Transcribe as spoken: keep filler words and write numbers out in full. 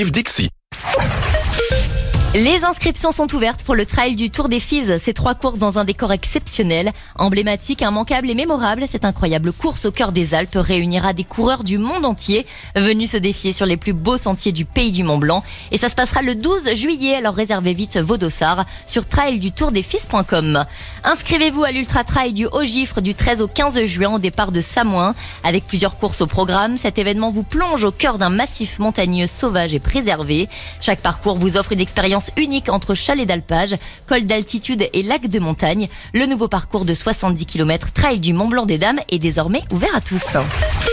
Yves Dixie. Les inscriptions sont ouvertes pour le trail du Tour des Fises. Ces trois courses dans un décor exceptionnel, emblématique, immanquable et mémorable. Cette incroyable course au cœur des Alpes réunira des coureurs du monde entier venus se défier sur les plus beaux sentiers du pays du Mont-Blanc. Et ça se passera le douze juillet, alors réservez vite vos dossards sur trail du tour des fises point com. Inscrivez-vous à l'Ultra Trail du Haut-Gifre du treize au quinze juin au départ de Samoin. Avec plusieurs courses au programme, cet événement vous plonge au cœur d'un massif montagneux sauvage et préservé. Chaque parcours vous offre une expérience unique entre chalets d'alpage, col d'altitude et lac de montagne. Le nouveau parcours de soixante-dix kilomètres Trail du Mont Blanc des Dames est désormais ouvert à tous.